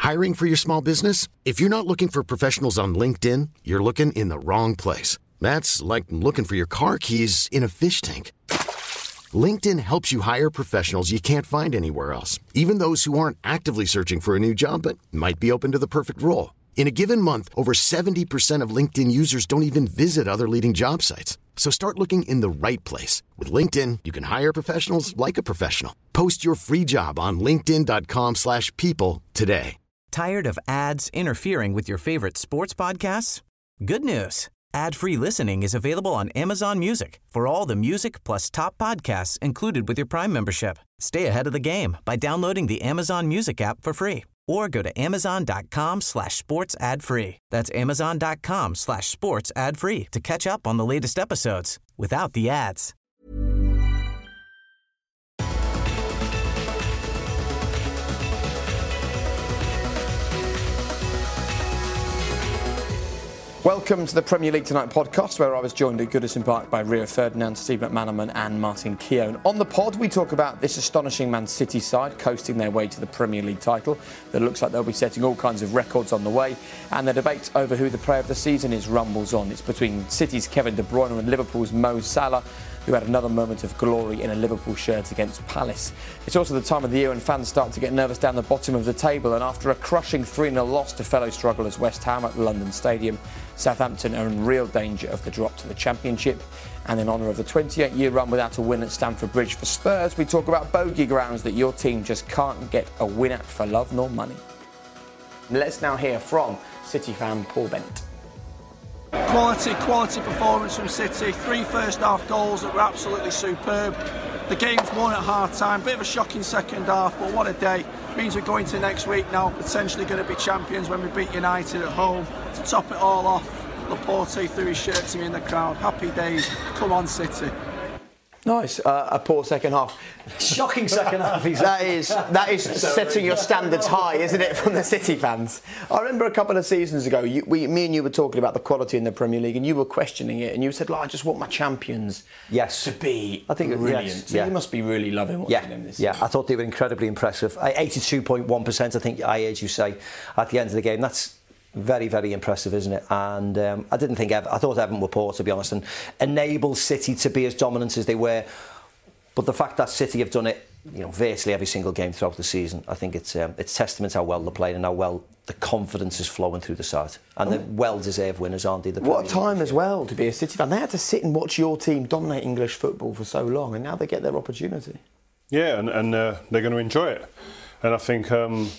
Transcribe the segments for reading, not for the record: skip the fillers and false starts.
Hiring for your small business? If you're not looking for professionals on LinkedIn, you're looking in the wrong place. That's like looking for your car keys in a fish tank. LinkedIn helps you hire professionals you can't find anywhere else, even those who aren't actively searching for a new job but might be open to the perfect role. In a given month, over 70% of LinkedIn users don't even visit other leading job sites. So start looking in the right place. With LinkedIn, you can hire professionals like a professional. Post your free job on linkedin.com/people today. Tired of ads interfering with your favorite sports podcasts? Good news. Ad-free listening is available on Amazon Music for all the music plus top podcasts included with your Prime membership. Stay ahead of the game by downloading the Amazon Music app for free or go to amazon.com/sports ad free. That's amazon.com/sports ad free to catch up on the latest episodes without the ads. Welcome to the Premier League Tonight podcast, where I was joined at Goodison Park by Rio Ferdinand, Steve McManaman and Martin Keown. On the pod, we talk about this astonishing Man City side coasting their way to the Premier League title. That looks like they'll be setting all kinds of records on the way. And the debate over who the player of the season is rumbles on. It's between City's Kevin De Bruyne and Liverpool's Mo Salah, who had another moment of glory in a Liverpool shirt against Palace. It's also the time of the year when fans start to get nervous down the bottom of the table, and after a crushing 3-0 loss to fellow strugglers West Ham at London Stadium, Southampton are in real danger of the drop to the Championship. And in honour of the 28-year run without a win at Stamford Bridge for Spurs, we talk about bogey grounds that your team just can't get a win at for love nor money. Let's now hear from City fan Paul Bent. Quality performance from City. 3 first-half goals that were absolutely superb. The game's won at half-time. Bit of a shocking second half, but what a day. Means we're going to next week now, potentially going to be champions when we beat United at home. To top it all off, Laporte threw his shirt to me in the crowd. Happy days. Come on, City. Nice. A poor second half. Shocking second half. That is setting your standards high, isn't it, from the City fans? I remember a couple of seasons ago, me and you were talking about the quality in the Premier League, and you were questioning it, and you said, I just want my champions to be brilliant. Yes, so you must be really loving watching them this season. I thought they were incredibly impressive. 82.1%, I think I heard you say, at the end of the game. That's very, very impressive, isn't it? And I thought Everton were poor, to be honest, and enabled City to be as dominant as they were. But the fact that City have done it, virtually every single game throughout the season, I think it's testament to how well they're playing and how well the confidence is flowing through the side. And they're well-deserved winners, aren't they? What a time as well to be a City fan. They had to sit and watch your team dominate English football for so long, and now they get their opportunity. Yeah, and they're going to enjoy it. And I think...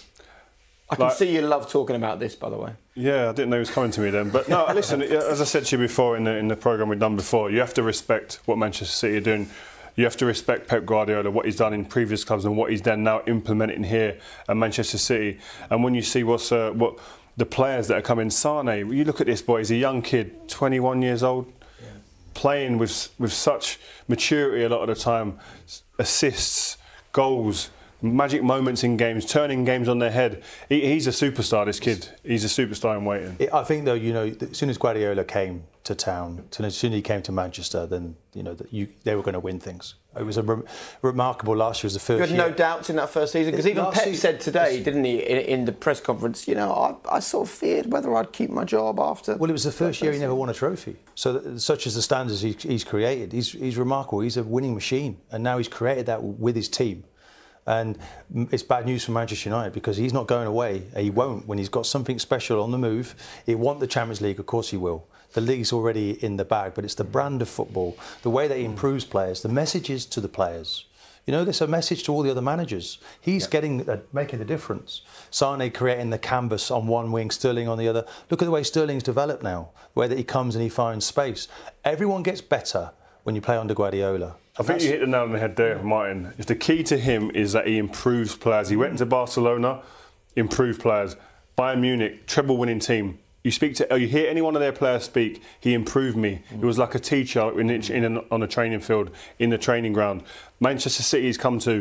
I can see you love talking about this, by the way. Yeah, I didn't know he was coming to me then. But no, listen, as I said to you before in the programme we've done before, you have to respect what Manchester City are doing. You have to respect Pep Guardiola, what he's done in previous clubs and what he's then now implementing here at Manchester City. And when you see what the players that are coming, Sane, you look at this boy, he's a young kid, 21 years old, playing with such maturity a lot of the time, assists, goals, magic moments in games, turning games on their head. He's a superstar, this kid. He's a superstar in waiting. I think, though, as soon as Guardiola came to town, as soon as he came to Manchester, then, they were going to win things. It was remarkable. Last year was the first year. You had no doubts in that first season? Because even Pep said today, didn't he, in the press conference, I sort of feared whether I'd keep my job after... Well, it was the first year he never won a trophy. So such as the standards he's created, he's remarkable. He's a winning machine. And now he's created that with his team. And it's bad news for Manchester United because he's not going away. He won't when he's got something special on the move. He wants the Champions League, of course he will. The league's already in the bag, but it's the brand of football, the way that he improves players, the messages to the players. There's a message to all the other managers. He's making the difference. Sane creating the canvas on one wing, Sterling on the other. Look at the way Sterling's developed now, the way that he comes and he finds space. Everyone gets better when you play under Guardiola. I think you hit the nail on the head there, Martin. The key to him is that he improves players. He went into Barcelona, improved players. Bayern Munich, treble-winning team. You hear any one of their players speak, he improved me. It was like a teacher on a training field, in the training ground. Manchester City's come to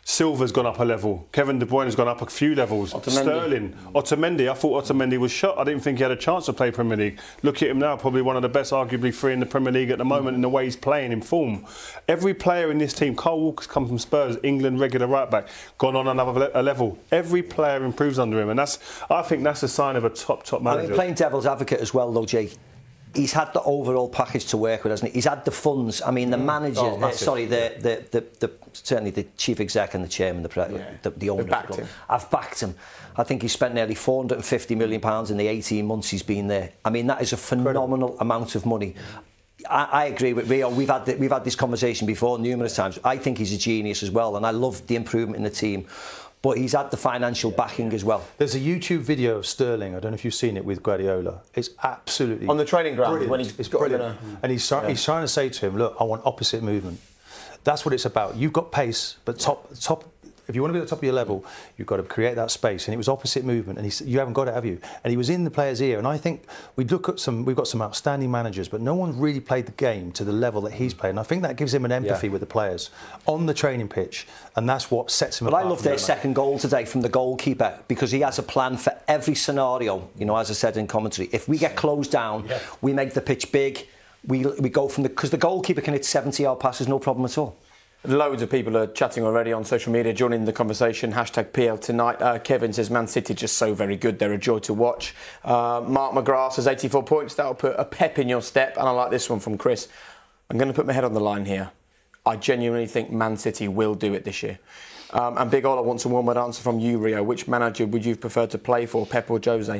Silva's gone up a level. Kevin De Bruyne's gone up a few levels. Sterling. Otamendi. I thought Otamendi was shot. I didn't think he had a chance to play Premier League. Look at him now, probably one of the best, arguably three in the Premier League at the moment in the way he's playing, in form. Every player in this team, Kyle Walker's come from Spurs, England regular right back, gone on another level. Every player improves under him, and I think that's a sign of a top manager. I mean, playing devil's advocate as well, though, Jake. He's had the overall package to work with, hasn't he? He's had the funds. I mean, the manager, certainly the chief exec and the chairman, the owner. I've backed him. I think he spent nearly £450 million in the 18 months he's been there. I mean, that is a phenomenal amount of money. I agree with Rio. We've had this conversation before numerous times. I think he's a genius as well, and I love the improvement in the team. But he's had the financial backing as well. There's a YouTube video of Sterling. I don't know if you've seen it with Guardiola. It's absolutely on the training ground brilliant. When he's got brilliant. And he's trying to say to him, look, I want opposite movement. That's what it's about. You've got pace, but top. If you want to be at the top of your level, you've got to create that space. And it was opposite movement, and you haven't got it, have you? And he was in the player's ear. And I think we've got some outstanding managers, but no one's really played the game to the level that he's played. And I think that gives him an empathy with the players on the training pitch, and that's what sets him apart. But I love their second goal today from the goalkeeper, because he has a plan for every scenario. You know, as I said in commentary, if we get closed down, we make the pitch big. We go from because the goalkeeper can hit 70-yard passes, no problem at all. Loads of people are chatting already on social media, joining the conversation. #PL tonight. Kevin says Man City just so very good. They're a joy to watch. Mark McGrath says 84 points. That'll put a pep in your step. And I like this one from Chris. I'm going to put my head on the line here. I genuinely think Man City will do it this year. And Big Ola wants a one-word answer from you, Rio. Which manager would you prefer to play for, Pep or Jose?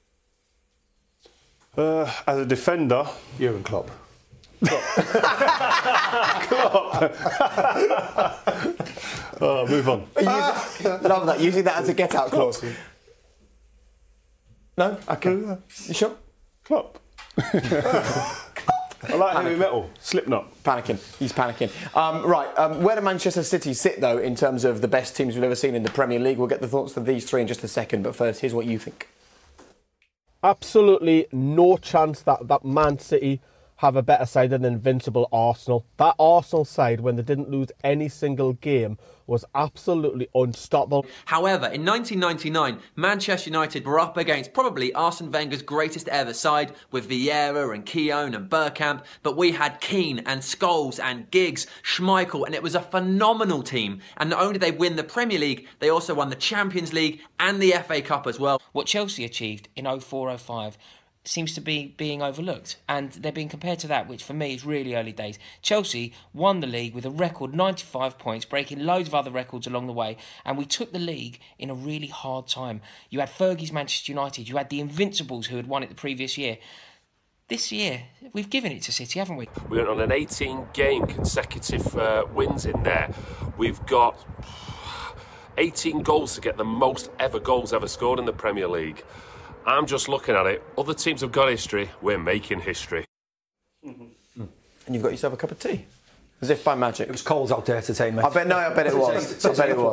As a defender, Jurgen Klopp. Oh, move on. Love that. Using that as a get-out clause. No? Okay. You sure? Klopp. I like heavy metal. Slipknot. Panicking. He's panicking. Where do Manchester City sit, though, in terms of the best teams we've ever seen in the Premier League? We'll get the thoughts of these three in just a second, but first, here's what you think. Absolutely no chance that Man City have a better side than invincible Arsenal. That Arsenal side, when they didn't lose any single game, was absolutely unstoppable. However, in 1999, Manchester United were up against probably Arsene Wenger's greatest ever side, with Vieira and Keown and Bergkamp, but we had Keane and Scholes and Giggs, Schmeichel, and it was a phenomenal team. And not only did they win the Premier League, they also won the Champions League and the FA Cup as well. What Chelsea achieved in 04-05 seems to be being overlooked, and they're being compared to that, which for me is really early days. Chelsea won the league with a record 95 points, breaking loads of other records along the way, and we took the league in a really hard time. You had Fergie's Manchester United, you had the Invincibles who had won it the previous year. This year, we've given it to City, haven't we? We went on an 18-game consecutive wins in there. We've got 18 goals to get the most ever goals ever scored in the Premier League. I'm just looking at it. Other teams have got history. We're making history. And you've got yourself a cup of tea. As if by magic. It was cold out there today, mate. I bet it was.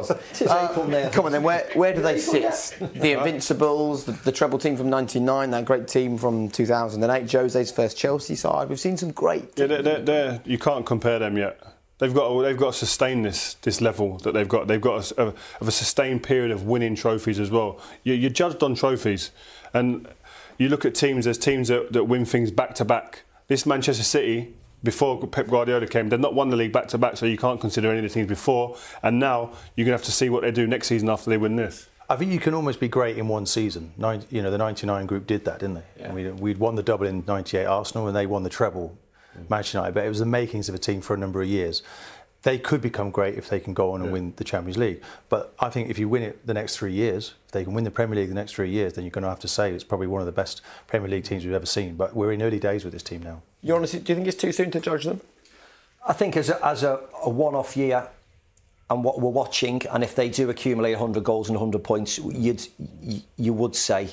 Come on then, where do they sit? The Invincibles, the treble team from 99, that great team from 2008, Jose's first Chelsea side. We've seen some great teams. Yeah, you can't compare them yet. They've got to sustain this level that they've got. They've got a sustained period of winning trophies as well. You're judged on trophies, and you look at teams. There's teams that win things back to back. This Manchester City, before Pep Guardiola came, they've not won the league back to back, so you can't consider any of the teams before. And now you're going to have to see what they do next season after they win this. I think you can almost be great in one season. The 99 group did that, didn't they? Yeah. I mean, we'd won the double in 98 Arsenal, and they won the treble. Manchester United, but it was the makings of a team for a number of years. They could become great if they can go on and win the Champions League. But I think if you win it the next 3 years, if they can win the Premier League the next 3 years, then you're going to have to say it's probably one of the best Premier League teams we've ever seen. But we're in early days with this team now. Do you think it's too soon to judge them? I think as a one-off year, and what we're watching, and if they do accumulate 100 goals and 100 points, you would say,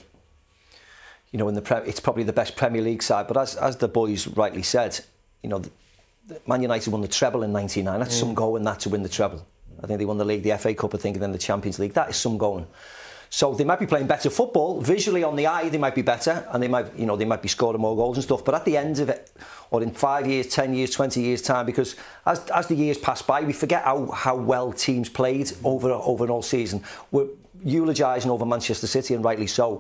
it's probably the best Premier League side. But as the boys rightly said, Man United won the treble in 99. That's some going that to win the treble. I think they won the league, the FA Cup, and then the Champions League. That is some going. So they might be playing better football. Visually on the eye, they might be better, and they might be scoring more goals and stuff. But at the end of it, or in 5 years, 10 years, 20 years time, because as the years pass by, we forget how well teams played over an all season. We're eulogising over Manchester City, and rightly so.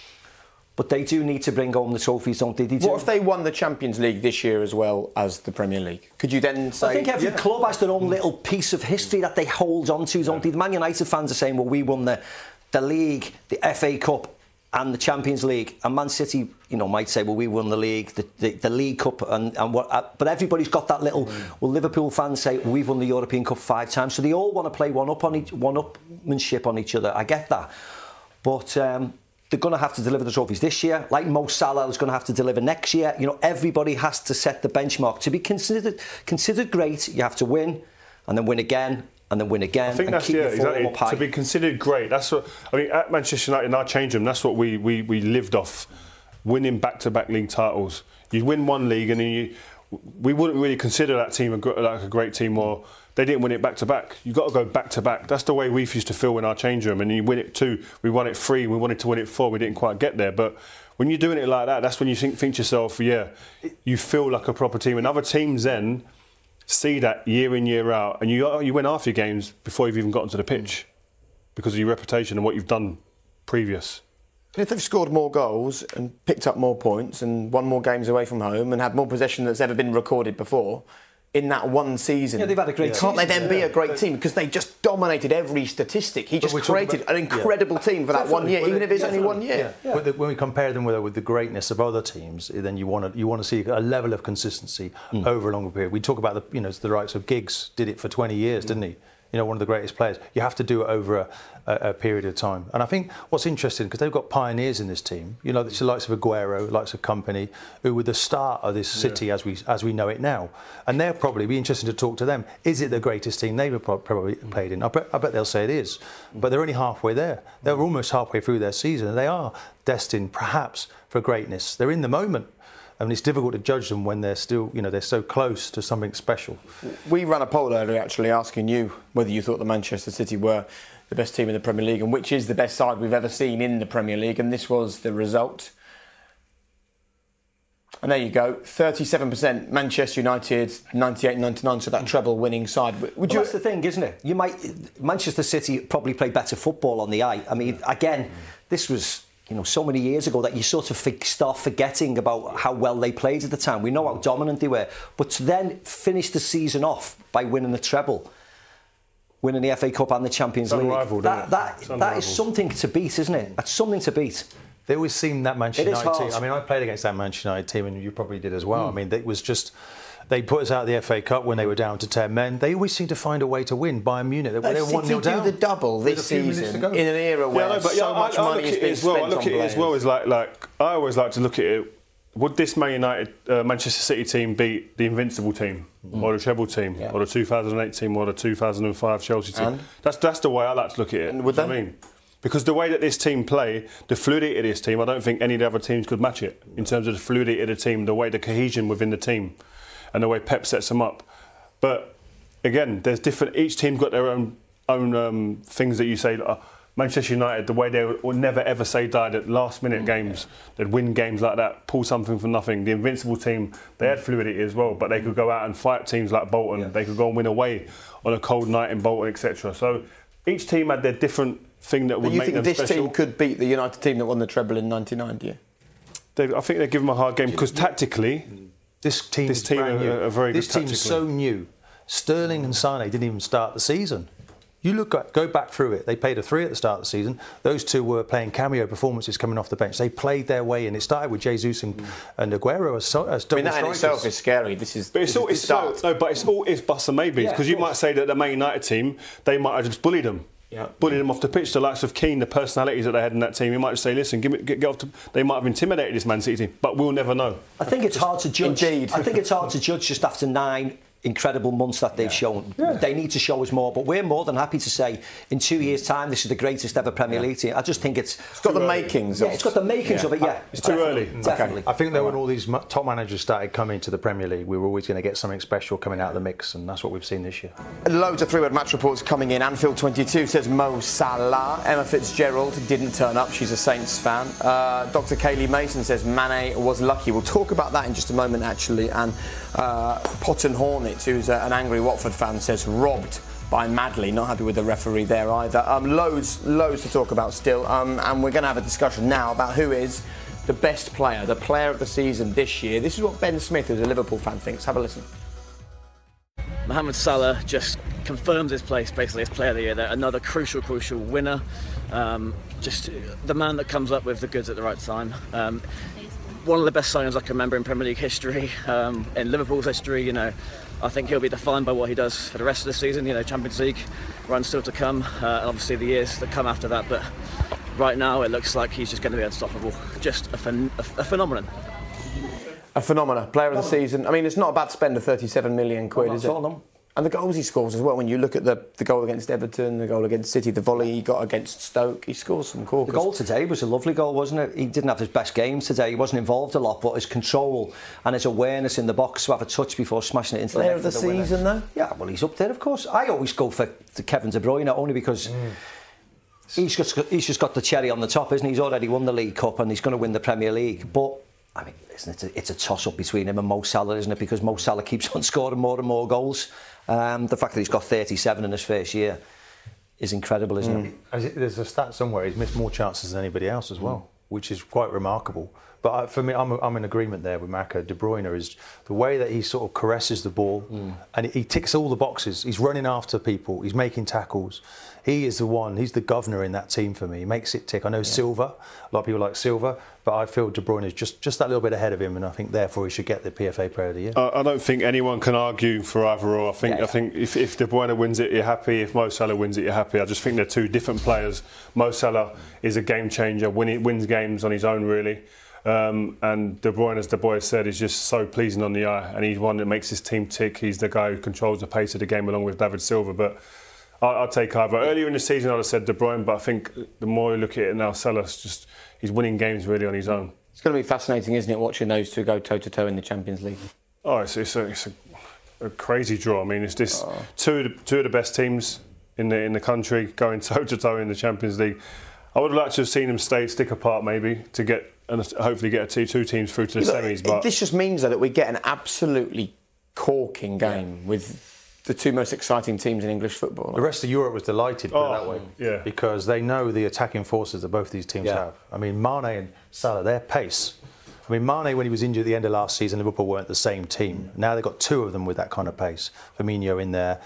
But they do need to bring home the trophies, don't they? What if they won the Champions League this year as well as the Premier League? Could you then say... I think every club has their own little piece of history that they hold on to, don't they? The Man United fans are saying, well, we won the league, the FA Cup and the Champions League. And Man City, might say, well, we won the league, the League Cup and what... But everybody's got that little... Well, Liverpool fans say, well, we've won the European Cup 5 times. So they all want to play one-upmanship on each other. I get that. But... they're going to have to deliver the trophies this year. Like Mo Salah is going to have to deliver next year. Everybody has to set the benchmark. To be considered great, you have to win, and then win again, and then win again. I think and that's keep exactly. up high. To be considered great, that's what I mean. At Manchester United, in our change room, that's what we lived off, winning back-to-back league titles. You win one league, and then we wouldn't really consider that team like a great team, or they didn't win it back-to-back. You've got to go back-to-back. That's the way we used to feel in our change room. And you win it 2, we won it 3, we wanted to win it 4, we didn't quite get there. But when you're doing it like that, that's when you think to yourself, you feel like a proper team. And other teams then see that year in, year out, and you win half your games before you've even gotten to the pitch because of your reputation and what you've done previous. If they've scored more goals and picked up more points and won more games away from home and had more possession that's ever been recorded before, in that one season, they've had a great can't they then be a great team? Because they just dominated every statistic. He just created an incredible team for that 1 year, even if it's only 1 year. Yeah. But when we compare them with the greatness of other teams, then you want to see a level of consistency over a longer period. We talk about the rights of Giggs did it for 20 years, didn't he? One of the greatest players. You have to do it over a period of time. And I think what's interesting, because they've got pioneers in this team, the likes of Aguero, likes of Kompany, who were the start of this city as we know it now. And they'll probably be interesting to talk to them. Is it the greatest team they've probably played in? I bet they'll say it is. But they're only halfway there. They're almost halfway through their season, and they are destined, perhaps, for greatness. They're in the moment. I mean, it's difficult to judge them when they're still, they're so close to something special. We ran a poll earlier, actually, asking you whether you thought the Manchester City were the best team in the Premier League and which is the best side we've ever seen in the Premier League, and this was the result. And there you go, 37% Manchester United, 98-99, so that treble-winning side. That's the thing, isn't it? Manchester City probably play better football on the eye. I mean, again, this was... so many years ago that you sort of start forgetting about how well they played at the time. We know how dominant they were. But to then finish the season off by winning the treble, winning the FA Cup and the Champions League, that is something to beat, isn't it? That's something to beat. They always seem that Manchester United team. I mean, I played against that Manchester United team, and you probably did as well. I mean, it was just... They put us out of the FA Cup when they were down to 10 men. They always seem to find a way to win. Bayern Munich, they were 1-0 down. Do the double this season in an era where so much money has been spent on players. I look at it as well as like I always like to look at it. Would this Man United, Manchester City team beat the Invincible team or the treble team or the 2008 team or the 2005 Chelsea team? That's the way I like to look at it. And would I mean, because the way that this team play, the fluidity of this team, I don't think any of the other teams could match it in terms of the fluidity of the team, the way the cohesion within the team. And the way Pep sets them up. But again, there's different. Each team's got their own things that you say. Manchester United, the way they would never ever say die at last-minute games, they'd win games like that, pull something from nothing. The Invincible team, they had fluidity as well, but they could go out and fight teams like Bolton. Yeah. They could go and win away on a cold night in Bolton, etc. So each team had their different thing that would make them special. You think this team could beat the United team that won the treble in '99? Do you? I think they give them a hard game because tactically. This team are very good. This team's so new. Sterling and Sane didn't even start the season. Go back through it. They played a 3 at the start of the season. Those two were playing cameo performances coming off the bench. They played their way in. It started with Jesus and Aguero as double strikers. I mean, that in itself is scary. But it's all ifs, buts and maybes. Because you might say that the Man United team, they might have just bullied them. Yeah. Bullied them off the pitch. The likes of Keane, the personalities that they had in that team, you might just say, listen, get off. They might have intimidated this Man City team, but we'll never know. I think it's hard to judge. Indeed. I think it's hard to judge just after 9 incredible months that they've shown. They need to show us more, but we're more than happy to say in 2 years' time this is the greatest ever Premier League team. I just think it's got the makings of it. It's got the makings of it, It's too early. Definitely. I think that when all these top managers started coming to the Premier League, we were always going to get something special coming out of the mix, and that's what we've seen this year. Loads of three-word match reports coming in. Anfield 22 says Mo Salah. Emma Fitzgerald didn't turn up. She's a Saints fan. Dr. Kaylee Mason says Mane was lucky. We'll talk about that in just a moment, actually. And Potton Hornets, who's an angry Watford fan, says robbed by Madley. Not happy with the referee there either. Loads to talk about still. And we're going to have a discussion now about who is the best player, the player of the season this year. This is what Ben Smith, who's a Liverpool fan, thinks. Have a listen. Mohamed Salah just confirms his place basically as player of the year. They're another crucial winner. Just the man that comes up with the goods at the right time. One of the best signings I can remember in Premier League history, in Liverpool's history. I think he'll be defined by what he does for the rest of the season. Champions League run still to come, and obviously the years that come after that. But right now it looks like he's just going to be unstoppable. Just a phenomenon. A phenomenon, player of the season. I mean, it's not a bad spend of 37 million quid, is it? And the goals he scores as well. When you look at the goal against Everton, the goal against City, the volley he got against Stoke, he scores some corkers. The goal today was a lovely goal, wasn't it? He didn't have his best games today. He wasn't involved a lot, but his control and his awareness in the box to have a touch before smashing it into player the net of the season, though. Yeah, well, he's up there, of course. I always go for Kevin De Bruyne, only because he's just got the cherry on the top, isn't he? He's already won the League Cup and he's going to win the Premier League, but. I mean, it's a toss-up between him and Mo Salah, isn't it? Because Mo Salah keeps on scoring more and more goals. The fact that he's got 37 in his first year is incredible, isn't it? There's a stat somewhere, he's missed more chances than anybody else as well, which is quite remarkable. But for me, I'm in agreement there with Marco. De Bruyne is the way that he sort of caresses the ball and he ticks all the boxes. He's running after people, he's making tackles. He is the one, he's the governor in that team for me. He makes it tick. I know Silva, a lot of people like Silva, but I feel De Bruyne is just that little bit ahead of him, and I think therefore he should get the PFA Player of the Year. I don't think anyone can argue for either or. I think if De Bruyne wins it, you're happy. If Mo Salah wins it, you're happy. I just think they're two different players. Mo Salah is a game changer, wins games on his own, really. And De Bruyne, as the boy said, is just so pleasing on the eye, and he's one that makes his team tick. He's the guy who controls the pace of the game along with David Silva. But I'll take either. Earlier in the season, I'd have said De Bruyne, but I think the more you look at it now, Salah's he's winning games really on his own. It's going to be fascinating, isn't it, watching those two go toe-to-toe in the Champions League? Oh, it's a crazy draw. I mean, it's just two of the best teams in the country going toe-to-toe in the Champions League. I would have liked to have seen them stick apart maybe to get and hopefully get two teams through to the semis. But this just means that we get an absolutely corking game with the two most exciting teams in English football. The rest of Europe was delighted, put it that way, because they know the attacking forces that both these teams have. I mean, Mane and Salah, their pace. I mean, Mane, when he was injured at the end of last season, Liverpool weren't the same team. Now they've got two of them with that kind of pace. Firmino in there,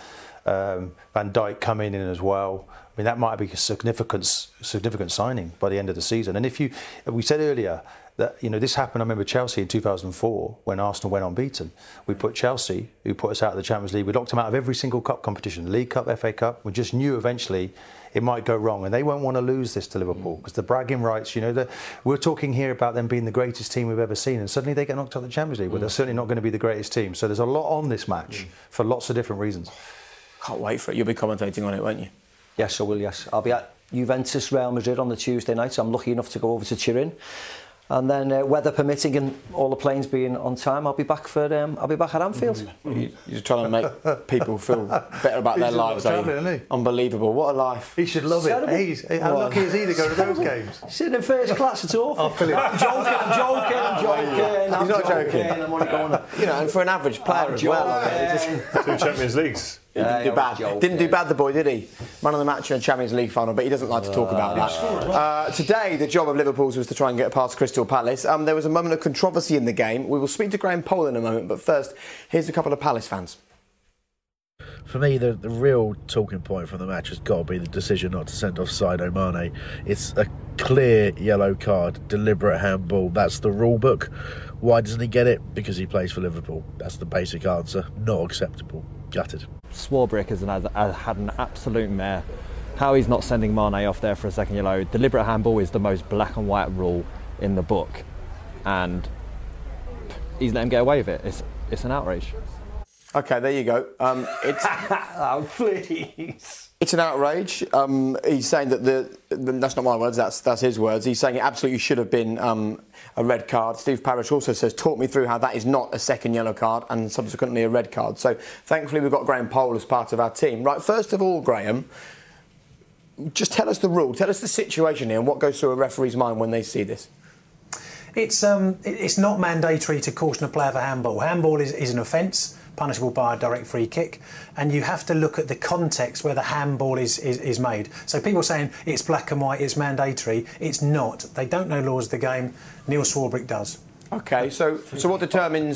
Van Dijk coming in as well. I mean, that might be a significant signing by the end of the season. And we said earlier that this happened. I remember Chelsea in 2004 when Arsenal went unbeaten. We put Chelsea, who put us out of the Champions League, we locked them out of every single cup competition, League Cup, FA Cup. We just knew eventually it might go wrong, and they won't want to lose this to Liverpool because the bragging rights. We're talking here about them being the greatest team we've ever seen, and suddenly they get knocked out of the Champions League. But they're certainly not going to be the greatest team. So there's a lot on this match for lots of different reasons. Can't wait for it. You'll be commentating on it, won't you? Yes, I will, yes. I'll be at Juventus Real Madrid on the Tuesday night, so I'm lucky enough to go over to Turin. And then, weather permitting and all the planes being on time, I'll be back at Anfield. You're trying to make people feel better about their lives, are you? Isn't he? Unbelievable. What a life. He should love it. How lucky is he to go to those games? Sitting in first class, it's awful. I'm joking. He's not joking. I'm only going. And for an average player as well. 2 Champions Leagues. Didn't do bad. Didn't do bad, the boy, did he? Man of the match in a Champions League final, but he doesn't like to talk about that. Today, the job of Liverpool's was to try and get past Crystal Palace. There was a moment of controversy in the game. We will speak to Graham Poll in a moment, but first, here's a couple of Palace fans. For me, the real talking point from the match has got to be the decision not to send off Sadio Mane. It's a clear yellow card, deliberate handball. That's the rule book. Why doesn't he get it? Because he plays for Liverpool. That's the basic answer. Not acceptable. Gutted. Swarbrick has had an absolute mare. How he's not sending Mane off there for a second yellow. Deliberate handball is the most black and white rule in the book, and he's let him get away with it. It's an outrage. Okay, there you go. Oh, please. It's an outrage. He's saying that that's not my words, that's his words. He's saying it absolutely should have been a red card. Steve Parish also says, talk me through how that is not a second yellow card and subsequently a red card. So thankfully we've got Graham Poll as part of our team. Right, first of all, Graham, just tell us the rule, tell us the situation here and what goes through a referee's mind when they see this. It's not mandatory to caution a player for handball. Handball is an offence, punishable by a direct free kick, and you have to look at the context where the handball is made. So people saying it's black and white, it's mandatory. It's not. They don't know laws of the game. Neil Swarbrick does. Okay, so what determines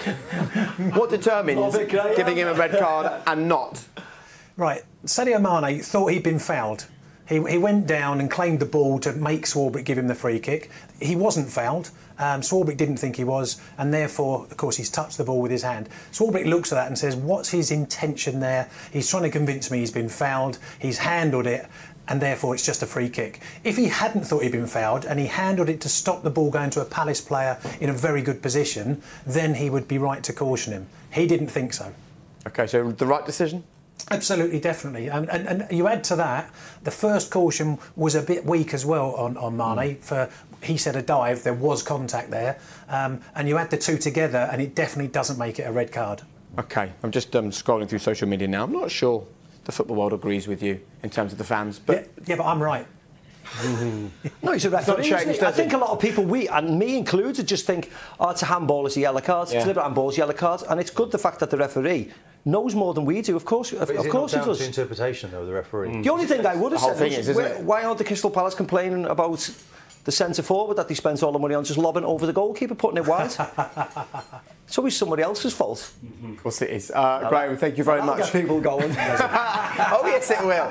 giving him a red card and not? Right, Sadio Mane thought he'd been fouled. He went down and claimed the ball to make Swarbrick give him the free kick. He wasn't fouled. Swarbrick didn't think he was, and therefore, of course, he's touched the ball with his hand. Swarbrick looks at that and says, what's his intention there? He's trying to convince me he's been fouled. He's handled it, and therefore it's just a free kick. If he hadn't thought he'd been fouled and he handled it to stop the ball going to a Palace player in a very good position, then he would be right to caution him. He didn't think so. OK, so the right decision? Absolutely, definitely. And you add to that, the first caution was a bit weak as well on Mane. He said a dive, there was contact there. And you add the two together and it definitely doesn't make it a red card. OK, I'm just scrolling through social media now. I'm not sure the football world agrees with you in terms of the fans. But yeah, but I'm right. No, he's a referee. I think a lot of people, and me included, just think, it's a handball, it's a yellow card. It's deliberate handball, it's a yellow card. And it's good the fact that the referee knows more than we do. Of course he does. To interpretation, though, the referee. The only thing I would have said is, why aren't the Crystal Palace complaining about the centre forward that they spent all the money on just lobbing over the goalkeeper, putting it wide? It's always somebody else's fault. Of course it is. Graham, thank you very much. Get people going. Oh yes, it will.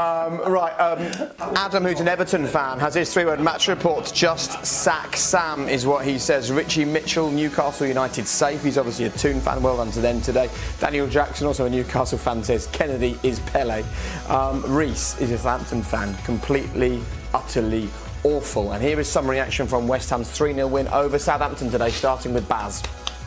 Adam, who's an Everton fan, has his three-word match report. Just sack Sam is what he says. Richie Mitchell, Newcastle United safe. He's obviously a Toon fan. Well done to them today. Daniel Jackson, also a Newcastle fan, says Kennedy is Pele. Reese is a Southampton fan. Completely, utterly awful. And here is some reaction from West Ham's 3-0 win over Southampton today, starting with Baz.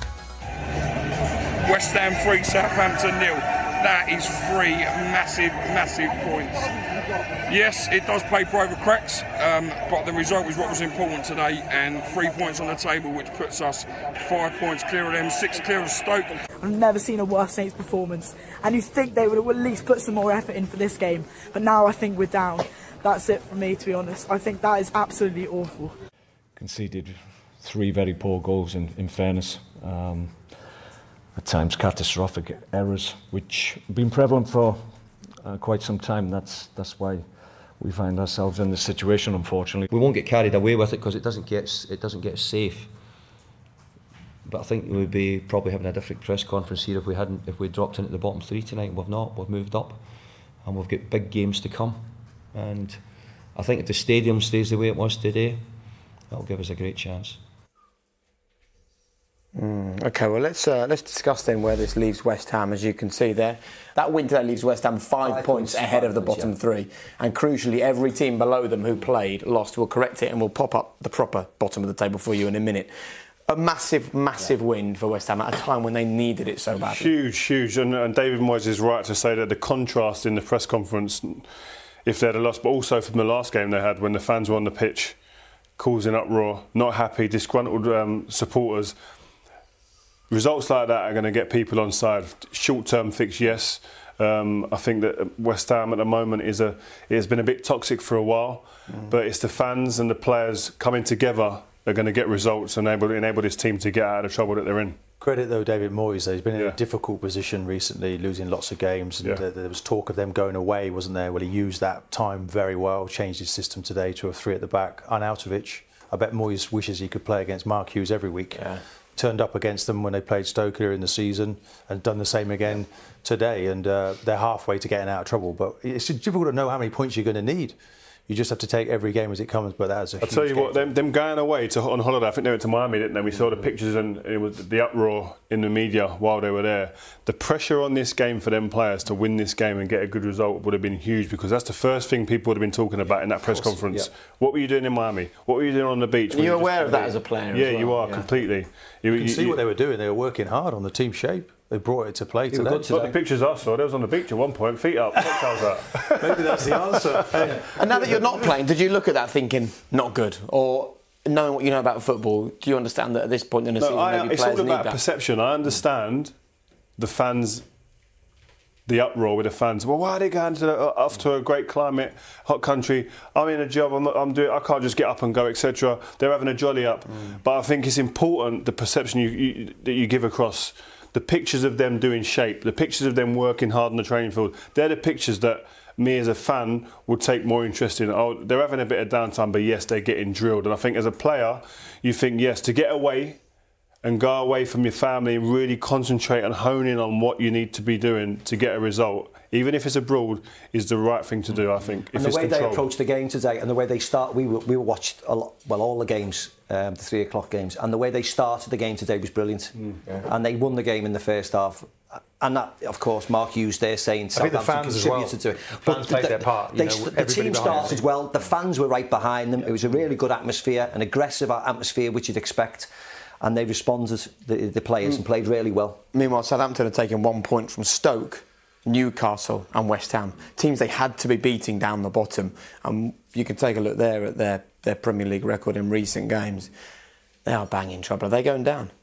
West Ham 3, Southampton 0. That is 3 massive points. Yes, it does paper over cracks, but the result was what was important today, and 3 points on the table, which puts us 5 points clear of them, 6 clear of Stoke. I've never seen a worse Saints performance, and you think they would have at least put some more effort in for this game, but now I think we're down. That's it for me, to be honest. I think that is absolutely awful. Conceded 3 very poor goals, in fairness. At times catastrophic errors, which have been prevalent for quite some time. That's why we find ourselves in this situation, unfortunately. We won't get carried away with it because it doesn't get us safe. But I think we'd be probably having a different press conference here if we dropped into the bottom 3 tonight. We've not. We've moved up, and we've got big games to come. And I think if the stadium stays the way it was today, that'll give us a great chance. OK, well, let's discuss then where this leaves West Ham. As you can see there, that win today leaves West Ham 5 points ahead of the bottom 3. And crucially, every team below them who played lost. We'll correct it and we'll pop up the proper bottom of the table for you in a minute. A massive win for West Ham at a time when they needed it so badly. Huge. And David Moyes is right to say that the contrast in the press conference, if they had lost, but also from the last game they had when the fans were on the pitch, causing uproar, not happy, disgruntled supporters. Results like that are going to get people on side. Short-term fix, yes. I think that West Ham at the moment it has been a bit toxic for a while, but it's the fans and the players coming together that are going to get results and enable this team to get out of the trouble that they're in. Credit though David Moyes, he's been in a difficult position recently, losing lots of games, and there was talk of them going away, wasn't there? Well, he used that time very well, changed his system today to a 3 at the back. Arnautovic, I bet Moyes wishes he could play against Mark Hughes every week. Turned up against them when they played Stoke earlier in the season and done the same again today, and they're halfway to getting out of trouble. But it's difficult to know how many points you're going to need. You just have to take every game as it comes, but that's a huge I'll tell you what, them going away on holiday, I think they went to Miami, didn't they? We saw the pictures and it was the uproar in the media while they were there. The pressure on this game for them players to win this game and get a good result would have been huge, because that's the first thing people would have been talking about in that press conference. What were you doing in Miami? What were you doing on the beach? Are you aware of that as a player? Yeah, you are, completely. You can see what they were doing. They were working hard on the team shape. They brought it to play They were today. good today. But the pictures I saw, they was on the beach at one point, feet up, cocktails out. Maybe that's the answer. And now that you're not playing, did you look at that thinking, not good? Or knowing what you know about football, do you understand that at this point in the season, maybe it's players all need about that? perception. I understand the fans, the uproar with the fans. Well, why are they going off to a great climate, hot country? I'm in a job. I can't just get up and go, etc. They're having a jolly up. But I think it's important the perception that you give across. The pictures of them doing shape, the pictures of them working hard on the training field. They're the pictures that me as a fan would take more interest in. Oh, they're having a bit of downtime, but yes, they're getting drilled. And I think as a player, you think yes, to get away and go away from your family and really concentrate and hone in on what you need to be doing to get a result, even if it's abroad, is the right thing to do, I think. And the way they approached the game today and the way they start, we watched all the games, the 3 o'clock games, and the way they started the game today was brilliant. And they won the game in the first half. And that, of course, Mark Hughes there saying Southampton contributed to it. Fans played their part. The team started well. The fans were right behind them. It was a really good atmosphere, an aggressive atmosphere, which you'd expect. And they responded, the players, and played really well. Meanwhile, Southampton had taken 1 point from Stoke, Newcastle and West Ham. Teams they had to be beating down the bottom. And you can take a look there at their Premier League record in recent games. They are banging trouble. Are they going down?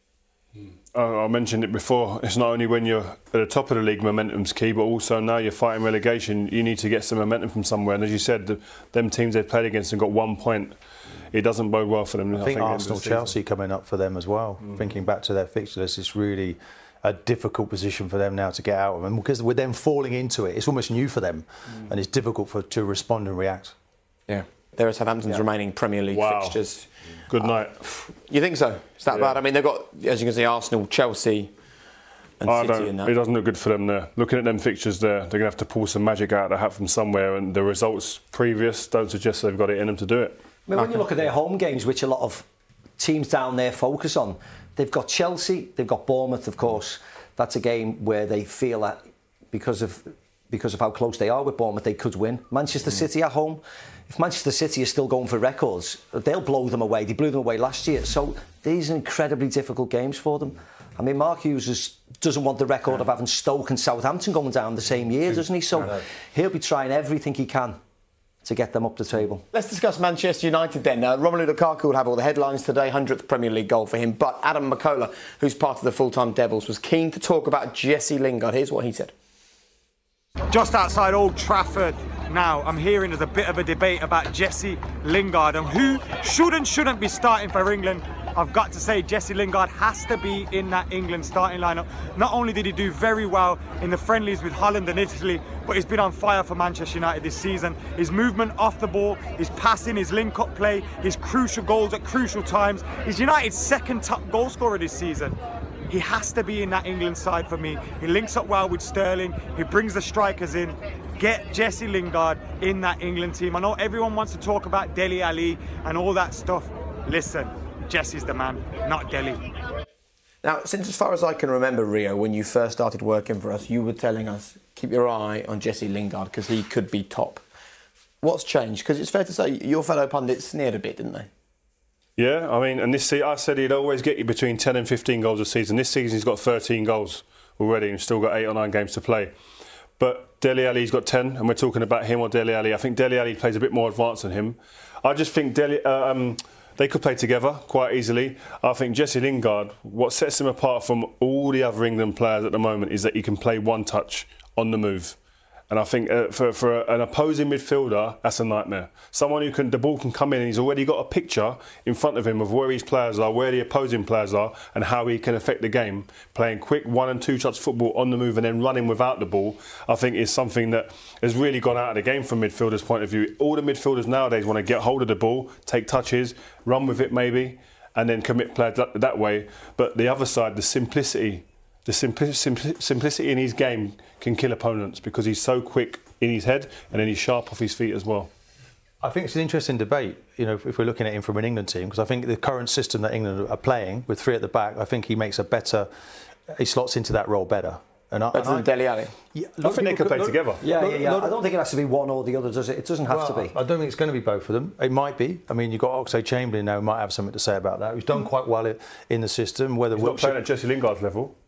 I mentioned it before. It's not only when you're at the top of the league, momentum's key, but also now you're fighting relegation, you need to get some momentum from somewhere. And as you said, them teams they've played against and got 1 point. It doesn't bode well for them. I think Arsenal, Chelsea coming up for them as well. Thinking back to their fixture list, it's really a difficult position for them now to get out of. And because with them falling into it, it's almost new for them, and it's difficult to respond and react. Yeah, there are Southampton's remaining Premier League fixtures. Good night. You think so? Is that bad? I mean, they've got, as you can see, Arsenal, Chelsea, and City in that. It doesn't look good for them there. Looking at them fixtures there, they're going to have to pull some magic out of the hat from somewhere, and the results previous don't suggest they've got it in them to do it. I mean, when you look at their home games, which a lot of teams down there focus on, they've got Chelsea, they've got Bournemouth, of course. That's a game where they feel that because of how close they are with Bournemouth, they could win. Manchester City at home, if Manchester City is still going for records, they'll blow them away. They blew them away last year. So these are incredibly difficult games for them. I mean, Mark Hughes doesn't want the record of having Stoke and Southampton going down the same year, doesn't he? So he'll be trying everything he can to get them up the table. Let's discuss Manchester United then. Romelu Lukaku will have all the headlines today, 100th Premier League goal for him. But Adam McCullough, who's part of the full-time Devils, was keen to talk about Jesse Lingard. Here's what he said. Just outside Old Trafford now, I'm hearing there's a bit of a debate about Jesse Lingard and who should and shouldn't be starting for England. I've got to say Jesse Lingard has to be in that England starting lineup. Not only did he do very well in the friendlies with Holland and Italy, but he's been on fire for Manchester United this season. His movement off the ball, his passing, his link-up play, his crucial goals at crucial times. He's United's second top goal scorer this season. He has to be in that England side for me. He links up well with Sterling. He brings the strikers in. Get Jesse Lingard in that England team. I know everyone wants to talk about Dele Alli and all that stuff. Listen, Jesse's the man, not Dele. Now, since as far as I can remember, Rio, when you first started working for us, you were telling us, keep your eye on Jesse Lingard because he could be top. What's changed? Because it's fair to say your fellow pundits sneered a bit, didn't they? Yeah, I mean, and this season, I said he'd always get you between 10 and 15 goals a season. This season he's got 13 goals already and still got 8 or 9 games to play. But Dele Alli's got 10, and we're talking about him or Dele Alli. I think Dele Alli plays a bit more advanced than him. I just think they could play together quite easily. I think Jesse Lingard, what sets him apart from all the other England players at the moment is that he can play one touch on the move. And I think for an opposing midfielder, that's a nightmare. Someone who the ball can come in and he's already got a picture in front of him of where his players are, where the opposing players are, and how he can affect the game. Playing quick 1 and 2 touch football on the move and then running without the ball, I think is something that has really gone out of the game from midfielders' point of view. All the midfielders nowadays want to get hold of the ball, take touches, run with it maybe, and then commit play that way. But the other side, the simplicity in his game can kill opponents because he's so quick in his head and then he's sharp off his feet as well. I think it's an interesting debate, if we're looking at him from an England team, because I think the current system that England are playing with 3 at the back, I think he slots into that role better. Better than Dele Alli? Yeah, I think they could play together. Yeah. I don't think it has to be one or the other, does it? It doesn't have to be. I don't think it's going to be both of them. It might be. I mean, you've got Oxlade-Chamberlain now who might have something to say about that. He's done quite well in the system. He's not playing at Jesse Lingard's level.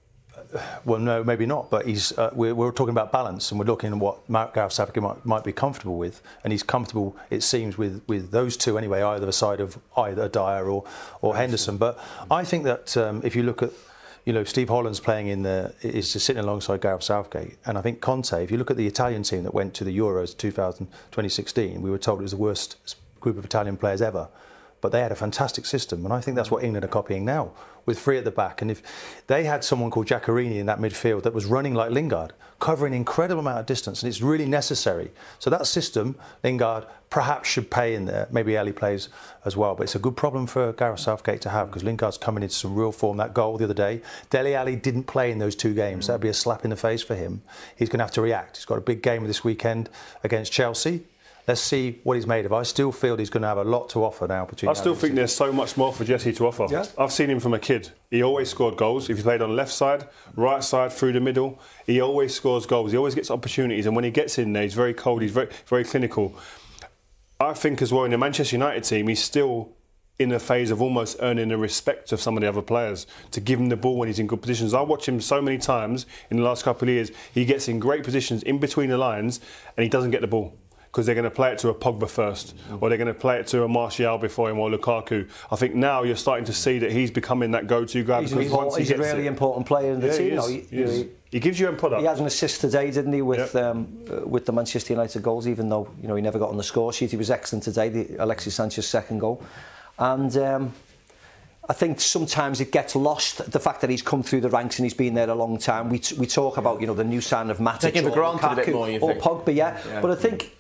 well, no, maybe not. But we're talking about balance, and we're looking at what Gareth Southgate might be comfortable with, and he's comfortable, it seems, with those two anyway, either side of either Dyer or Henderson. But I think that if you look at, Steve Holland's playing is just sitting alongside Gareth Southgate, and I think Conte. If you look at the Italian team that went to the Euros 2016, we were told it was the worst group of Italian players ever. But they had a fantastic system, and I think that's what England are copying now, with three at the back. And if they had someone called Giaccherini in that midfield that was running like Lingard, covering an incredible amount of distance, and it's really necessary. So that system, Lingard perhaps should play in there. Maybe Ali plays as well, but it's a good problem for Gareth Southgate to have, because Lingard's coming into some real form. That goal the other day, Dele Alli didn't play in those two games. That'd be a slap in the face for him. He's going to have to react. He's got a big game this weekend against Chelsea. Let's see what he's made of. I still feel he's going to have a lot to offer now. I still think there's so much more for Jesse to offer. Yeah. I've seen him from a kid. He always scored goals. If he played on the left side, right side, through the middle, he always scores goals. He always gets opportunities. And when he gets in there, he's very cold. He's very, very clinical. I think as well in the Manchester United team, he's still in a phase of almost earning the respect of some of the other players to give him the ball when he's in good positions. I watch him so many times in the last couple of years. He gets in great positions in between the lines and he doesn't get the ball, because they're going to play it to a Pogba first, or they're going to play it to a Martial before him, or Lukaku. I think now you're starting to see that he's becoming that go-to guy. He's a really important player in the team. He gives you a product. He had an assist today, didn't he, with the Manchester United goals, even though he never got on the score sheet. He was excellent today, the Alexis Sanchez second goal. And I think sometimes it gets lost, the fact that he's come through the ranks and he's been there a long time. We talk about, the new sign of Matic, taking for granted Lukaku, a bit more, you or think? Pogba, yeah. But I think,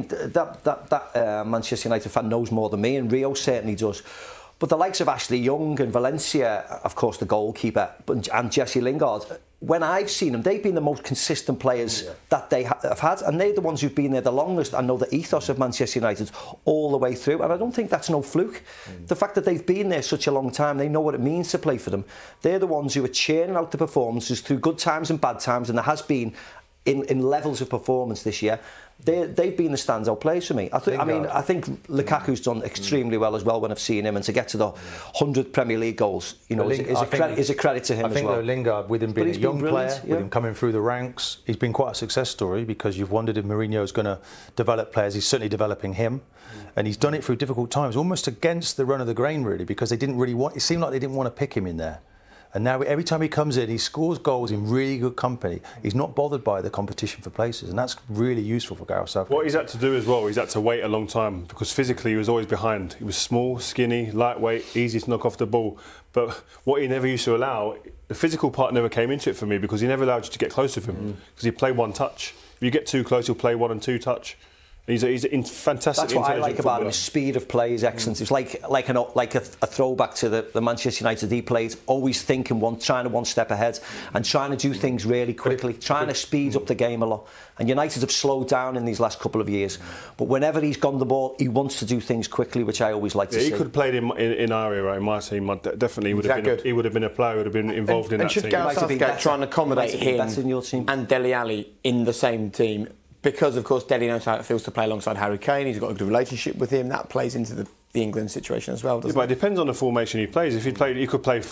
that Manchester United fan knows more than me, and Rio certainly does. But the likes of Ashley Young and Valencia, of course the goalkeeper, and Jesse Lingard, when I've seen them, they've been the most consistent players that they have had, and they're the ones who've been there the longest and know the ethos of Manchester United all the way through, and I don't think that's no fluke. The fact that they've been there such a long time, they know what it means to play for them. They're the ones who are churning out the performances through good times and bad times, and there has been in levels of performance this year. They've been the standout players for me. I think Lukaku's done extremely well as well when I've seen him, and to get to the 100 Premier League goals, is a credit to him as well. I think though Lingard, with him being a young player, with him coming through the ranks, he's been quite a success story, because you've wondered if Mourinho's going to develop players. He's certainly developing him, and he's done it through difficult times, almost against the run of the grain really, because they didn't really want. It seemed like they didn't want to pick him in there. And now every time he comes in, he scores goals in really good company. He's not bothered by the competition for places, and that's really useful for Gareth Southgate. What he's had to do as well, he's had to wait a long time, because physically he was always behind. He was small, skinny, lightweight, easy to knock off the ball. But what he never used to allow, the physical part never came into it for me, because he never allowed you to get close to him, because he played one touch. If you get too close, he'll play 1 and 2 touch. He's a fantastic. That's what I like about him. His speed of play, his excellence. It's like a throwback to the Manchester United he played. Always thinking trying to one step ahead, and trying to do things really quickly, trying to speed up the game a lot. And United have slowed down in these last couple of years. But whenever he's gone the ball, he wants to do things quickly, which I always like to see. He could have played in our era, in my team. Definitely, he would have been a player, would have been involved in that team. And should Gareth Southgate try and accommodate him and Dele Alli in the same team? Because, of course, Dele knows how it feels to play alongside Harry Kane. He's got a good relationship with him. That plays into the England situation as well, doesn't it? But it depends on the formation he plays. If he could play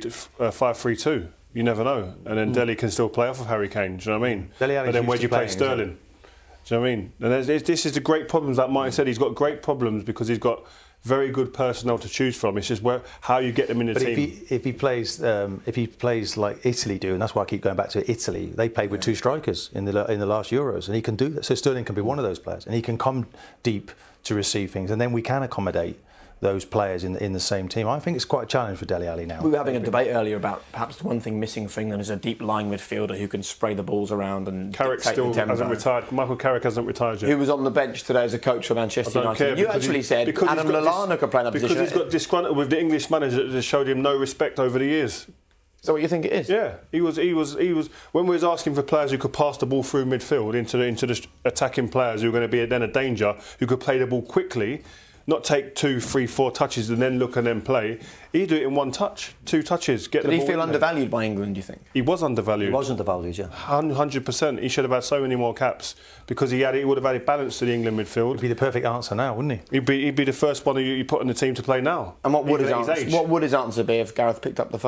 5-3-2. You never know. And then Dele can still play off of Harry Kane. Do you know what I mean? But then where do you play Sterling? Do you know what I mean? And this is the great problems, like Martin said. He's got great problems because he's got very good personnel to choose from. It's just how you get them in the team. If he plays like Italy do, and that's why I keep going back to Italy. They played with two strikers in the last Euros, and he can do that. So Sterling can be one of those players, and he can come deep to receive things, and then we can accommodate those players in the same team. I think it's quite a challenge for Dele Alli now. We were having a debate earlier about perhaps the one thing missing for England is a deep line midfielder who can spray the balls around and Carrick still hasn't retired. Michael Carrick hasn't retired yet. Who was on the bench today as a coach for Manchester United. You actually said Adam Lallana could play in that position. Because he's got disgruntled with the English manager that showed him no respect over the years. Is that what you think it is? Yeah, he was. When we was asking for players who could pass the ball through midfield into the attacking players who were going to be then a danger, who could play the ball quickly, not take 2, 3, 4 touches and then look and then play. He'd do it in 1 touch, 2 touches. Did he feel undervalued by England, do you think? He was undervalued. He was undervalued, yeah. 100%. He should have had so many more caps because he would have added balance to the England midfield. He'd be the perfect answer now, wouldn't he? He'd be the first one you put in the team to play now. And what would his answer be if Gareth picked up the phone?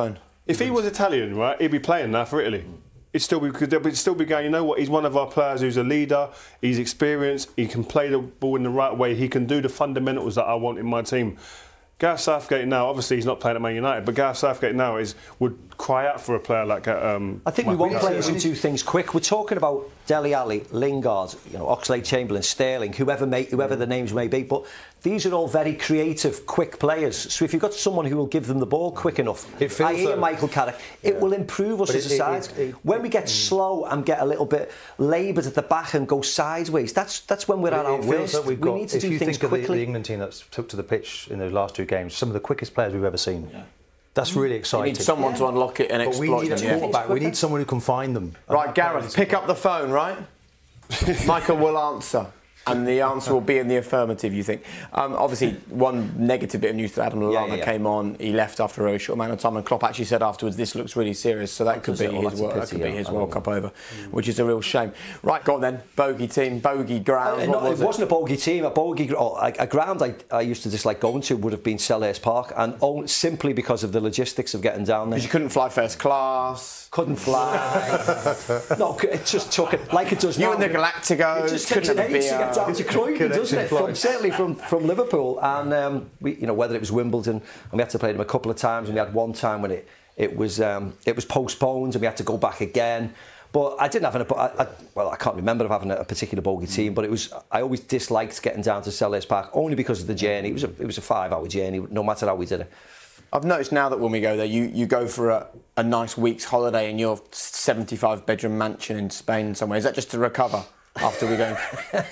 If he was Italian, right, he'd be playing now for Italy. They'd still be going, you know what, he's one of our players who's a leader, he's experienced, he can play the ball in the right way, he can do the fundamentals that I want in my team. Gareth Southgate now, obviously he's not playing at Man United, but Gareth Southgate now would cry out for a player like I think we want players who do things quick. We're talking about Dele Alli, Lingard, Oxlade-Chamberlain, Sterling, whoever the names may be, but these are all very creative, quick players. So if you've got someone who will give them the ball quick enough, Michael Carrick, it will improve us as a side. When we get slow and get a little bit laboured at the back and go sideways, that's when we're at our worst. We need to do things quickly. If you think of the England team that's took to the pitch in those last 2 games, some of the quickest players we've ever seen. Yeah. That's really exciting. You need someone to unlock it and exploit them. We need a quarterback. We need someone who can find them. Right, Gareth, pick up the phone, right? Michael will answer. And the answer will be in the affirmative, you think. Obviously, one negative bit of news that Adam Lallana came on. He left after a very short amount of time, and Klopp actually said afterwards, this looks really serious, so that could be his World Cup over, which is a real shame. Right, go on then. Bogey team, bogey ground. It wasn't a bogey team. A ground I used to dislike going to would have been Selhurst Park, and simply because of the logistics of getting down there. Because you couldn't fly first class. Couldn't fly. No, it just took it like it does now. You and the Galacticos. It just takes an age to get down to Croydon, doesn't it? Certainly from Liverpool, and whether it was Wimbledon, and we had to play them a couple of times, and we had one time when it was postponed, and we had to go back again. But I didn't have I can't remember having a particular bogey team, but I always disliked getting down to Selhurst Park only because of the journey. It was a 5-hour journey, no matter how we did it. I've noticed now that when we go there, you go for a nice week's holiday in your 75-bedroom mansion in Spain somewhere. Is that just to recover after we go?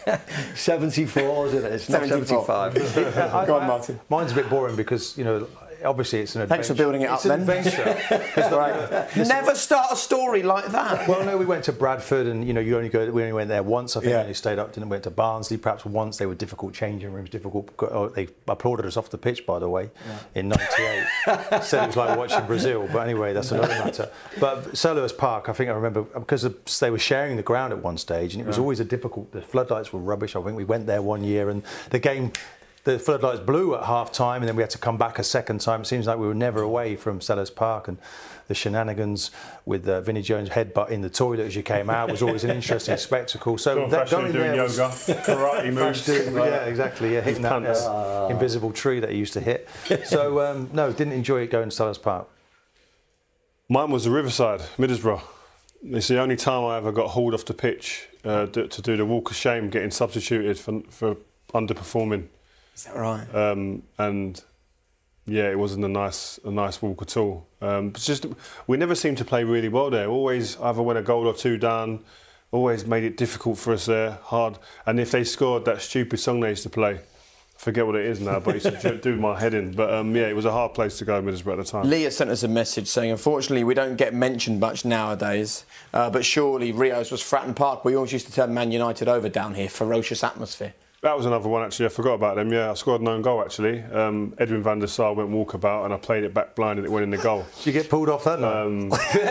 74, isn't it? It's not 75. Go on, Martin. Mine's a bit boring because, obviously it's an adventure. Thanks for building it up then. It's an adventure. Never start a story like that. Well, no, we went to Bradford and, we only went there once. I think we only stayed up, went to Barnsley perhaps once. They were difficult changing rooms, they applauded us off the pitch, by the way, in 98. Said it was like watching Brazil, but anyway, that's another matter. But Selhurst Park, I think I remember, because they were sharing the ground at one stage and it was always the floodlights were rubbish. I think we went there one year and the floodlights blew at half-time and then we had to come back a second time. It seems like we were never away from Selhurst Park, and the shenanigans with Vinnie Jones' headbutt in the toilet as you came out was always an interesting spectacle. So going doing yoga, karate moves. Hitting that invisible tree that he used to hit. So, no, didn't enjoy it going to Selhurst Park. Mine was the Riverside, Middlesbrough. It's the only time I ever got hauled off the pitch to do the walk of shame, getting substituted for underperforming. Is that right? And it wasn't a nice walk at all. It's just we never seemed to play really well there. Always either went a goal or 2 down. Always made it difficult for us there, hard. And if they scored that stupid song they used to play, I forget what it is now, but it used to do my head in. But it was a hard place to go, Middlesbrough at the time. Leah sent us a message saying, unfortunately, we don't get mentioned much nowadays, but surely Rio's was Fratton Park. We always used to turn Man United over down here. Ferocious atmosphere. That was another one, actually. I forgot about them. I scored an own goal, actually. Edwin van der Sar went walkabout and I played it back blind and it went in the goal. Did you get pulled off that night?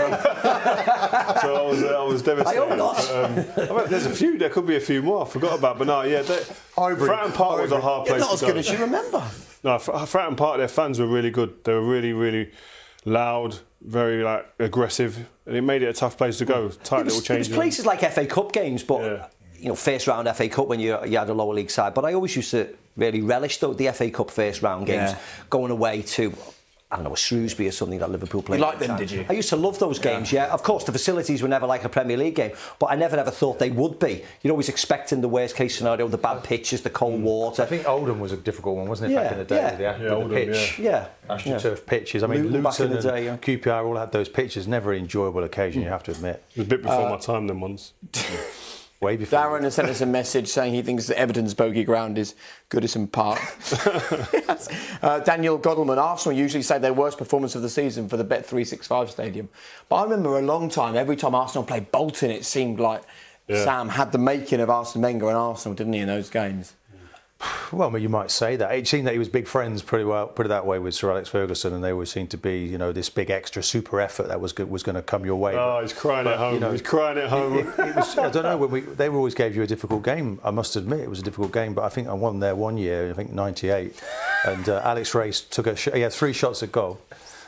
So I was devastated. I hope not. There's a few. There could be a few more. I forgot about. But no, Fratton Park was a hard place to go. Not as good as you remember. No, Fratton Park, their fans were really good. They were really, really loud, very aggressive. And it made it a tough place to go. Tight little changes. It was places like FA Cup games, but... first round FA Cup when you had a lower league side, but I always used to really relish the FA Cup first round games, going away to, I don't know, a Shrewsbury or something that Liverpool played. You liked them, did you? I used to love those games, Of course, the facilities were never like a Premier League game, but I never ever thought they would be. You're always expecting the worst case scenario, the bad pitches, the cold water. I think Oldham was a difficult one, wasn't it, back in the day with the pitch? AstroTurf pitches. I mean, Luton and QPR all had those pitches. Never an enjoyable occasion, you have to admit. It was a bit before my time, them ones. Way before. Darren has sent us a message saying he thinks that Everton's bogey ground is Goodison Park. Daniel Godelman, Arsenal usually say their worst performance of the season for the Bet365 stadium. But I remember a long time, every time Arsenal played Bolton, it seemed like Sam had the making of Arsene Wenger and Arsenal, didn't he, in those games? Well, you might say that. It seemed that he was big friends, pretty well, put it that way, with Sir Alex Ferguson, and they always seemed to be, this big extra super effort that was going to come your way. Oh, he's crying at home. He's crying at home. It was, I don't know. They always gave you a difficult game. I must admit, it was a difficult game. But I think I won there one year. I think '98, and Alex Race took he had 3 shots at goal.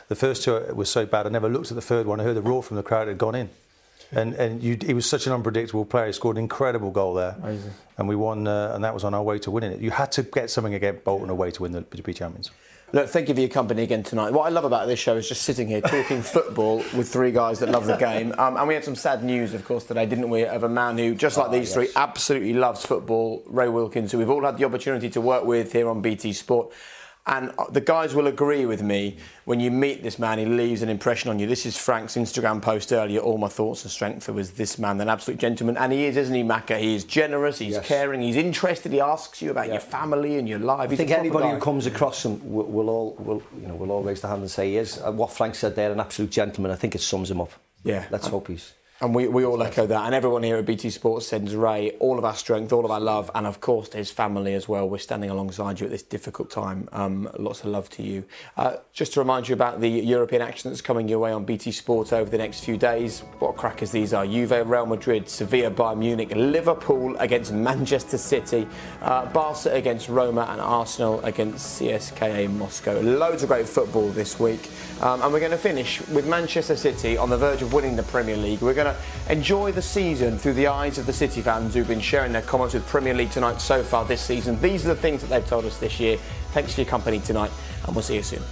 The first two were so bad, I never looked at the third one. I heard the roar from the crowd, it had gone in. And he was such an unpredictable player. He scored an incredible goal there. Amazing. And we won, and that was on our way to winning it. You had to get something against Bolton away to be champions. Look, thank you for your company again tonight. What I love about this show is just sitting here talking football with three guys that love the game. And we had some sad news, of course, today, didn't we, of a man who, just like these three, absolutely loves football, Ray Wilkins, who we've all had the opportunity to work with here on BT Sport. And the guys will agree with me, when you meet this man, he leaves an impression on you. This is Frank's Instagram post earlier, all my thoughts of strength. There was this man, an absolute gentleman. And he is, isn't he, Macca? He is generous, he's caring, he's interested, he asks you about your family and your life. I think anybody who comes across him will all raise their hand and say he is. What Frank said there, an absolute gentleman, I think it sums him up. Yeah. Let's hope he's... And we all echo that. And everyone here at BT Sports sends Ray all of our strength, all of our love, and of course to his family as well. We're standing alongside you at this difficult time. Lots of love to you. Just to remind you about the European action that's coming your way on BT Sport over the next few days. What crackers these are. Juve, Real Madrid, Sevilla, Bayern Munich, Liverpool against Manchester City, Barca against Roma, and Arsenal against CSKA Moscow. Loads of great football this week. And we're going to finish with Manchester City on the verge of winning the Premier League. We're going to enjoy the season through the eyes of the City fans who've been sharing their comments with Premier League Tonight so far this season. These are the things that they've told us this year. Thanks for your company tonight, and we'll see you soon.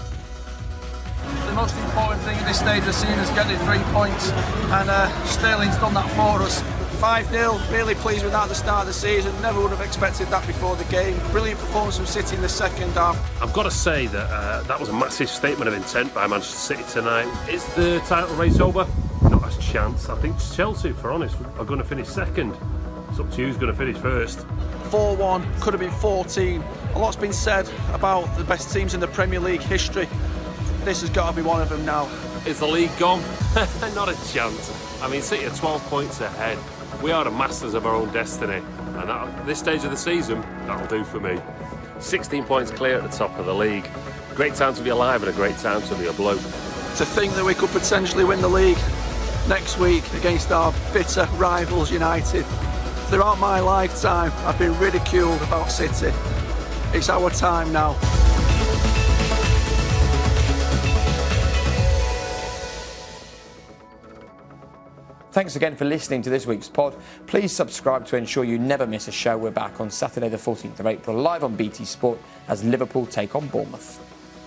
The most important thing at this stage of the season is getting 3 points, and Sterling's done that for us. 5-0, really pleased with that at the start of the season. Never would have expected that before the game. Brilliant performance from City in the second half. I've got to say that that was a massive statement of intent by Manchester City tonight. Is the title race over? Not a chance. I think Chelsea, for honest, are going to finish second. It's up to you who's going to finish first. 4-1, could have been 14. A lot's been said about the best teams in the Premier League history. This has got to be one of them now. Is the league gone? Not a chance. I mean, City are 12 points ahead. We are the masters of our own destiny, and at this stage of the season, that'll do for me. 16 points clear at the top of the league. Great time to be alive and a great time to be a bloke. To think that we could potentially win the league next week against our bitter rivals United. Throughout my lifetime, I've been ridiculed about City. It's our time now. Thanks again for listening to this week's pod. Please subscribe to ensure you never miss a show. We're back on Saturday the 14th of April, live on BT Sport as Liverpool take on Bournemouth.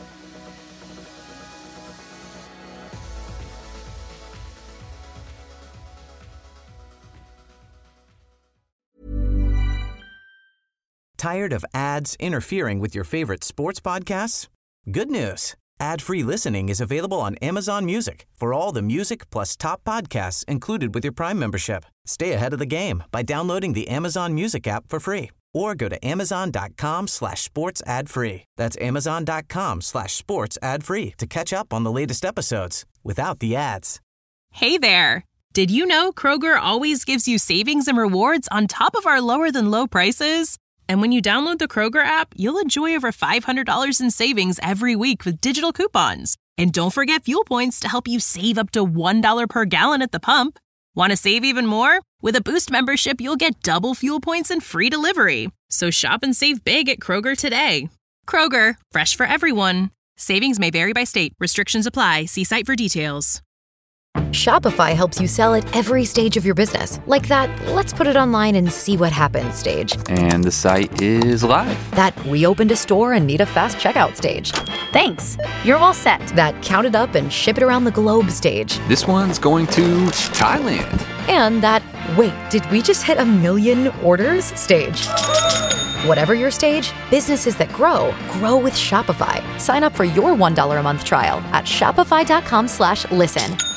Tired of ads interfering with your favorite sports podcasts? Good news. Ad-free listening is available on Amazon Music for all the music plus top podcasts included with your Prime membership. Stay ahead of the game by downloading the Amazon Music app for free or go to amazon.com/sports ad free. That's amazon.com/sports ad free to catch up on the latest episodes without the ads. Hey there. Did you know Kroger always gives you savings and rewards on top of our lower than low prices? And when you download the Kroger app, you'll enjoy over $500 in savings every week with digital coupons. And don't forget fuel points to help you save up to $1 per gallon at the pump. Want to save even more? With a Boost membership, you'll get double fuel points and free delivery. So shop and save big at Kroger today. Kroger, fresh for everyone. Savings may vary by state. Restrictions apply. See site for details. Shopify helps you sell at every stage of your business. Like that, let's put it online and see what happens stage. And the site is live. That we opened a store and need a fast checkout stage. Thanks. You're all set. That count it up and ship it around the globe stage. This one's going to Thailand. And that, wait, did we just hit 1 million orders stage? Whatever your stage, businesses that grow with Shopify. Sign up for your $1 a month trial at shopify.com/listen.